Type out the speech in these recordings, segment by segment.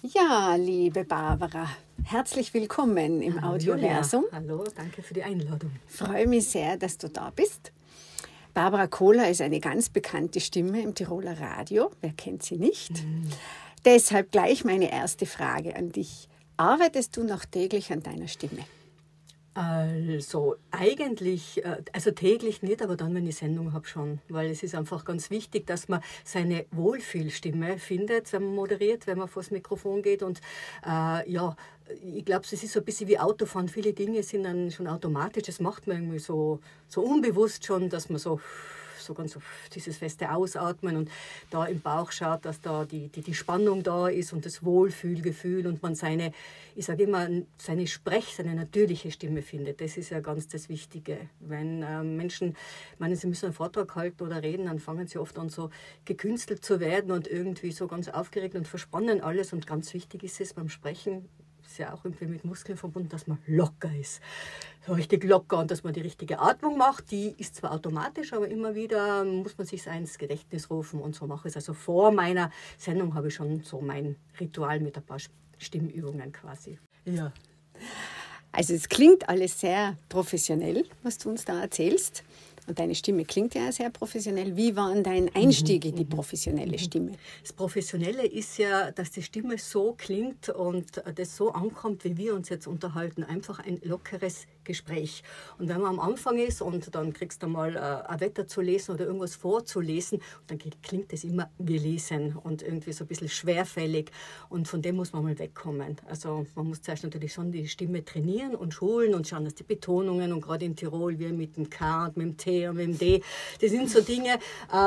Ja, liebe Barbara, herzlich willkommen im Audioversum. Hallo, danke für die Einladung. Ich freue mich sehr, dass du da bist. Barbara Kohler ist eine ganz bekannte Stimme im Tiroler Radio. Wer kennt sie nicht? Deshalb gleich meine erste Frage an dich. Arbeitest du noch täglich an deiner Stimme? Also eigentlich, also täglich nicht, aber dann, wenn ich Sendung habe, schon. Weil es ist einfach ganz wichtig, dass man seine Wohlfühlstimme findet, wenn man moderiert, wenn man vor das Mikrofon geht. Und ich glaube, es ist so ein bisschen wie Autofahren. Viele Dinge sind dann schon automatisch. Das macht man irgendwie so unbewusst schon, dass man so ganz so dieses feste Ausatmen und da im Bauch schaut, dass da die Spannung da ist und das Wohlfühlgefühl und man seine natürliche Stimme findet. Das ist ja ganz das Wichtige. Wenn Menschen meinen, sie müssen einen Vortrag halten oder reden, dann fangen sie oft an, so gekünstelt zu werden und irgendwie so ganz aufgeregt und verspannen alles. Und ganz wichtig ist es beim Sprechen, ist ja auch irgendwie mit Muskeln verbunden, dass man locker ist. So richtig locker und dass man die richtige Atmung macht. Die ist zwar automatisch, aber immer wieder muss man sich ins Gedächtnis rufen und so mache ich es. Also vor meiner Sendung habe ich schon so mein Ritual mit ein paar Stimmübungen quasi. Ja. Also es klingt alles sehr professionell, was du uns da erzählst. Und deine Stimme klingt ja sehr professionell. Wie war dein Einstieg in die professionelle Stimme? Das Professionelle ist ja, dass die Stimme so klingt und das so ankommt, wie wir uns jetzt unterhalten. Einfach ein lockeres Gespräch. Und wenn man am Anfang ist und dann kriegst du mal ein Wetter zu lesen oder irgendwas vorzulesen, dann klingt das immer gelesen und irgendwie so ein bisschen schwerfällig. Und von dem muss man mal wegkommen. Also man muss zuerst natürlich schon die Stimme trainieren und schulen und schauen, dass die Betonungen und gerade in Tirol, wie mit dem K und mit dem T und mit dem D, das sind so Dinge,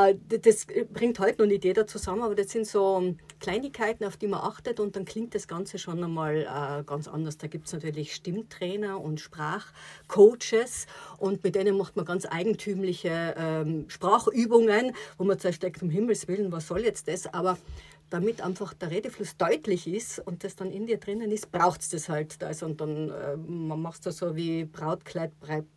das bringt heute noch nicht jeder zusammen, aber das sind so Kleinigkeiten, auf die man achtet und dann klingt das Ganze schon einmal ganz anders. Da gibt es natürlich Stimmtrainer und Sprachcoaches und mit denen macht man ganz eigentümliche Sprachübungen, wo man zuerst denkt, um Himmels Willen, was soll jetzt das? Aber damit einfach der Redefluss deutlich ist und das dann in dir drinnen ist, braucht es das halt. Also, und dann man macht es so wie Brautkleid,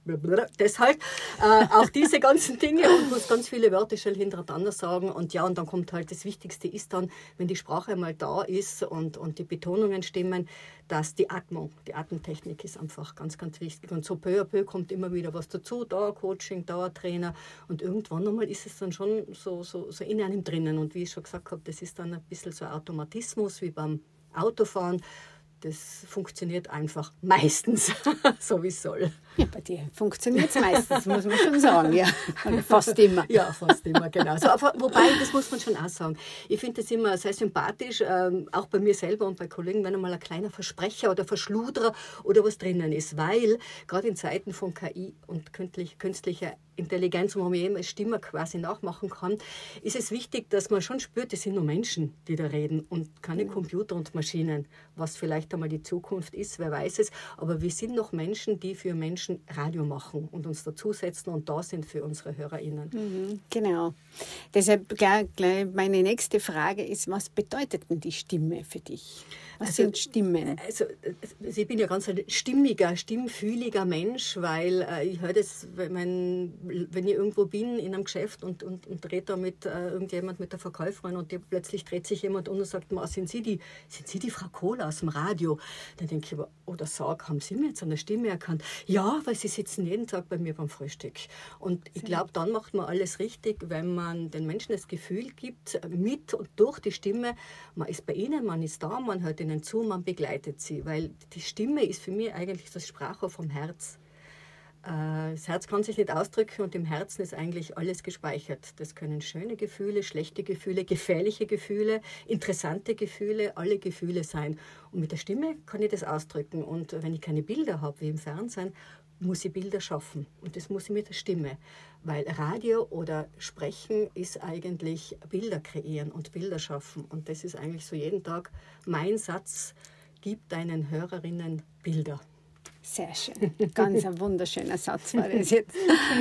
das halt. Auch diese ganzen Dinge und muss ganz viele Wörter schnell hintereinander sagen. Und ja, und dann kommt halt, das Wichtigste ist dann, wenn die Sprache einmal da ist und die Betonungen stimmen, dass die Atemtechnik ist einfach ganz, ganz wichtig. Und so peu à peu kommt immer wieder was dazu, da ein Coaching, da ein Trainer. Und irgendwann einmal ist es dann schon so in einem drinnen. Und wie ich schon gesagt habe, das ist dann ein bisschen so ein Automatismus wie beim Autofahren. Das funktioniert einfach meistens, so wie es soll. Ja, bei dir funktioniert es meistens, muss man schon sagen. Ja. Fast immer. Ja, fast immer, genau. Also, wobei, das muss man schon auch sagen. Ich finde das immer sehr sympathisch, auch bei mir selber und bei Kollegen, wenn einmal ein kleiner Versprecher oder Verschluderer oder was drinnen ist. Weil gerade in Zeiten von KI und künstlicher Intelligenz, wo man jemals Stimme quasi nachmachen kann, ist es wichtig, dass man schon spürt, es sind nur Menschen, die da reden und keine Computer und Maschinen, was vielleicht einmal die Zukunft ist, wer weiß es. Aber wir sind noch Menschen, die für Menschen Radio machen und uns dazusetzen und da sind für unsere HörerInnen. Genau. Deshalb gleich meine nächste Frage ist, was bedeutet denn die Stimme für dich? Was sind Stimmen? Also ich bin ja ganz ein stimmiger, stimmfühliger Mensch, weil ich höre das, wenn ich irgendwo bin in einem Geschäft und rede da mit irgendjemand, mit der Verkäuferin und plötzlich dreht sich jemand um und sagt, sind Sie die Frau Kohler aus dem Radio? Dann denke ich, oder haben Sie mir jetzt an der Stimme erkannt? Ja, weil Sie sitzen jeden Tag bei mir beim Frühstück. Und ich glaube, dann macht man alles richtig, wenn man den Menschen das Gefühl gibt, mit und durch die Stimme, man ist bei ihnen, man ist da, man hört ihnen zu, man begleitet sie. Weil die Stimme ist für mich eigentlich das Sprachrohr vom Herz. Das Herz kann sich nicht ausdrücken und im Herzen ist eigentlich alles gespeichert. Das können schöne Gefühle, schlechte Gefühle, gefährliche Gefühle, interessante Gefühle, alle Gefühle sein. Und mit der Stimme kann ich das ausdrücken. Und wenn ich keine Bilder habe, wie im Fernsehen, muss ich Bilder schaffen. Und das muss ich mit der Stimme. Weil Radio oder Sprechen ist eigentlich Bilder kreieren und Bilder schaffen. Und das ist eigentlich so jeden Tag mein Satz, gib deinen Hörerinnen Bilder. Sehr schön. Ganz ein wunderschöner Satz war das jetzt.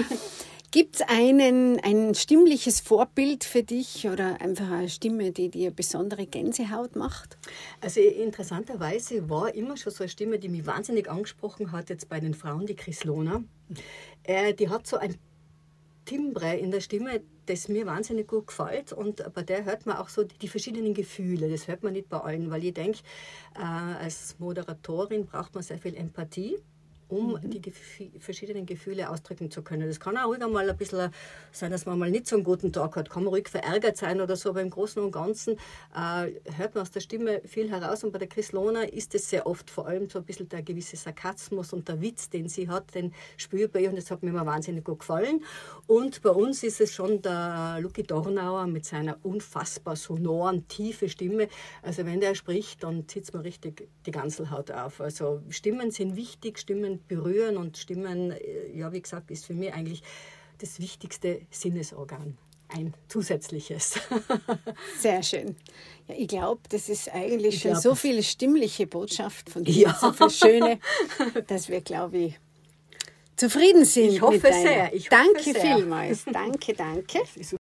Gibt es ein stimmliches Vorbild für dich oder einfach eine Stimme, die dir besondere Gänsehaut macht? Also interessanterweise war immer schon so eine Stimme, die mich wahnsinnig angesprochen hat, jetzt bei den Frauen, die Chris Lohner. Die hat so ein Timbre in der Stimme, das mir wahnsinnig gut gefällt, und bei der hört man auch so die verschiedenen Gefühle. Das hört man nicht bei allen, weil ich denke, als Moderatorin braucht man sehr viel Empathie, um die verschiedenen Gefühle ausdrücken zu können. Das kann auch ruhig einmal ein bisschen sein, dass man mal nicht so einen guten Tag hat, kann man ruhig verärgert sein oder so, aber im Großen und Ganzen hört man aus der Stimme viel heraus, und bei der Chris Lohner ist es sehr oft vor allem so ein bisschen der gewisse Sarkasmus und der Witz, den sie hat, den spüre ich bei ihr, und das hat mir immer wahnsinnig gut gefallen. Und bei uns ist es schon der Lucky Dornauer mit seiner unfassbar sonoren, tiefe Stimme. Also wenn der spricht, dann zieht es mir richtig die Ganselhaut auf. Also Stimmen sind wichtig, Stimmen berühren, und Stimmen, ja, wie gesagt, ist für mich eigentlich das wichtigste Sinnesorgan. Ein zusätzliches. Sehr schön. Ja, ich glaube, das ist eigentlich schon so viel stimmliche Botschaft von dir, Ja. so viel schöne, dass wir, glaube ich, zufrieden sind. Ich hoffe mit deiner. sehr. Ich hoffe Danke sehr. vielmals. Danke, danke.